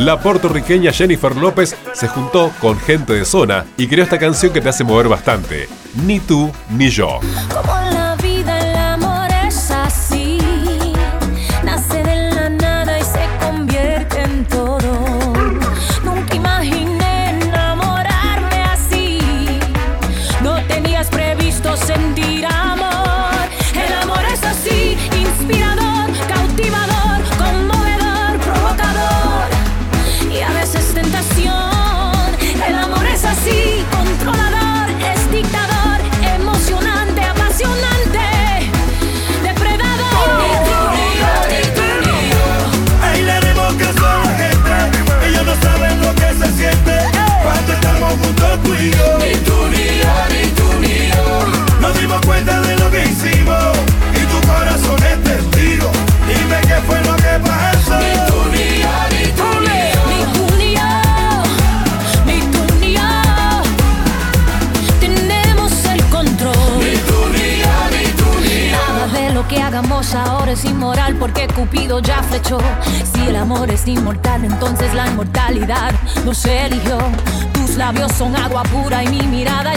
La puertorriqueña Jennifer López se juntó con gente de zona y creó esta canción que te hace mover bastante. Ni tú ni yo. Como la vida, el amor es así. Nace de la nada y se convierte en todo. Nunca imaginé enamorarme así. No tenías previsto sentir amor. El amor es así, inspirador, cautivador, conmovedor, provocador y a veces tentación. El amor es así, controlador, es dictador, emocionante, apasionante, depredador. Ahí le haremos caso a la gente. Ellos no saben lo que se siente cuando estamos juntos tú y yo. Ni tú ni yo, ni tú ni yo. Nos dimos cuenta de lo que hicimos y tu corazón es testigo. Dime qué fue lo que pasó. Ni tú ni yo, ni tú ni yo. Ni tú ni yo, ni tú ni yo. Tenemos el control. Ni tú ni yo, ni tú ni yo. Nada de lo que hagamos ahora es inmoral porque Cupido ya flechó. Si el amor es inmortal, entonces la inmortalidad nos eligió. Tus labios son agua pura y mi mirada